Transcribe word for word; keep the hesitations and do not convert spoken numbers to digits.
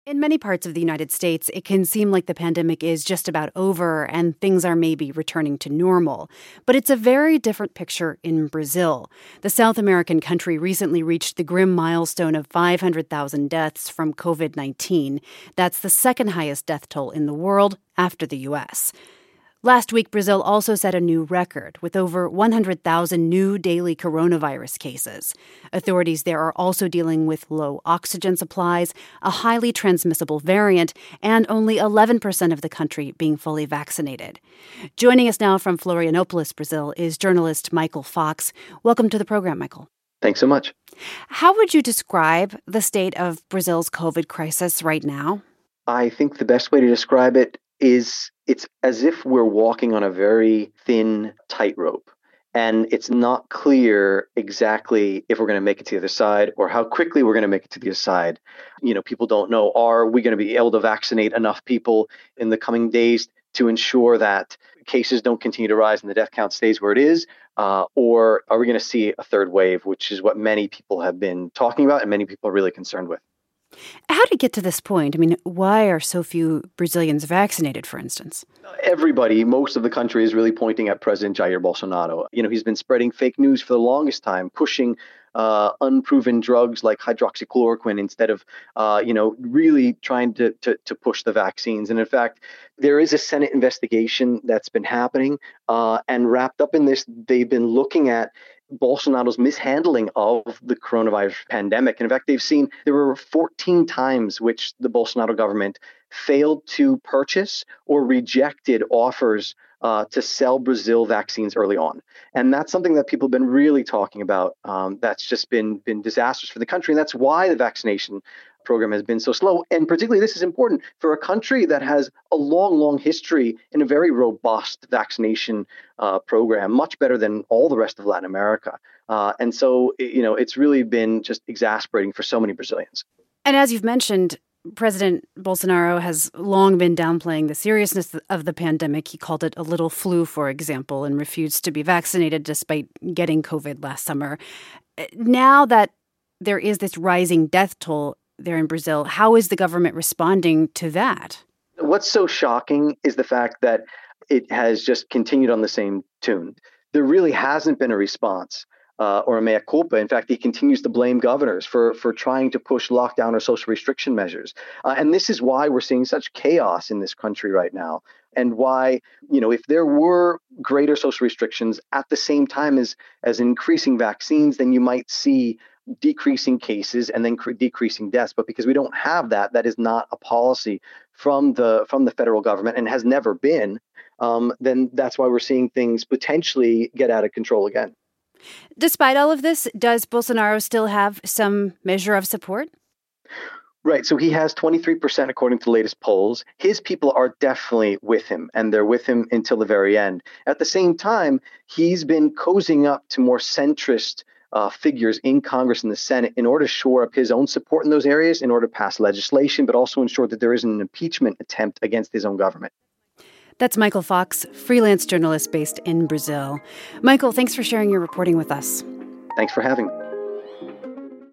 In many parts of the United States, it can seem like the pandemic is just about over and things are maybe returning to normal. But it's a very different picture in Brazil. The South American country recently reached the grim milestone of five hundred thousand deaths from covid nineteen. That's the second highest death toll in the world after the U S. Last week, Brazil also set a new record with over one hundred thousand new daily coronavirus cases. Authorities there are also dealing with low oxygen supplies, a highly transmissible variant, and only eleven percent of the country being fully vaccinated. Joining us now from Florianopolis, Brazil, is journalist Michael Fox. Welcome to the program, Michael. Thanks so much. How would you describe the state of Brazil's COVID crisis right now? I think the best way to describe it is it's as if we're walking on a very thin tightrope. And it's not clear exactly if we're going to make it to the other side or how quickly we're going to make it to the other side. You know, people don't know, are we going to be able to vaccinate enough people in the coming days to ensure that cases don't continue to rise and the death count stays where it is? Uh, or are we going to see a third wave, which is what many people have been talking about and many people are really concerned with? How did it get to this point? I mean, why are so few Brazilians vaccinated, for instance? Everybody, most of the country is really pointing at President Jair Bolsonaro. You know, he's been spreading fake news for the longest time, pushing uh, unproven drugs like hydroxychloroquine instead of, uh, you know, really trying to, to to push the vaccines. And in fact, there is a Senate investigation that's been happening. Uh, and wrapped up in this, they've been looking at Bolsonaro's mishandling of the coronavirus pandemic. And in fact, they've seen there were fourteen times which the Bolsonaro government failed to purchase or rejected offers uh, to sell Brazil vaccines early on. And that's something that people have been really talking about. Um, that's just been been disastrous for the country. And that's why the vaccination program has been so slow. And particularly, this is important for a country that has a long, long history in a very robust vaccination uh, program, much better than all the rest of Latin America. Uh, and so, you know, it's really been just exasperating for so many Brazilians. And as you've mentioned, President Bolsonaro has long been downplaying the seriousness of the pandemic. He called it a little flu, for example, and refused to be vaccinated despite getting COVID last summer. Now that there is this rising death toll there in Brazil, how is the government responding to that? What's so shocking is the fact that it has just continued on the same tune. There really hasn't been a response uh, or a mea culpa. In fact, he continues to blame governors for, for trying to push lockdown or social restriction measures. Uh, and this is why we're seeing such chaos in this country right now. And why, you know, if there were greater social restrictions at the same time as, as increasing vaccines, then you might see decreasing cases and then cre- decreasing deaths. But because we don't have that, that is not a policy from the from the federal government and has never been, um, then that's why we're seeing things potentially get out of control again. Despite all of this, does Bolsonaro still have some measure of support? Right. So he has twenty-three percent according to the latest polls. His people are definitely with him, and they're with him until the very end. At the same time, he's been cozying up to more centrist Uh, figures in Congress and the Senate in order to shore up his own support in those areas, in order to pass legislation, but also ensure that there isn't an impeachment attempt against his own government. That's Michael Fox, freelance journalist based in Brazil. Michael, thanks for sharing your reporting with us. Thanks for having me.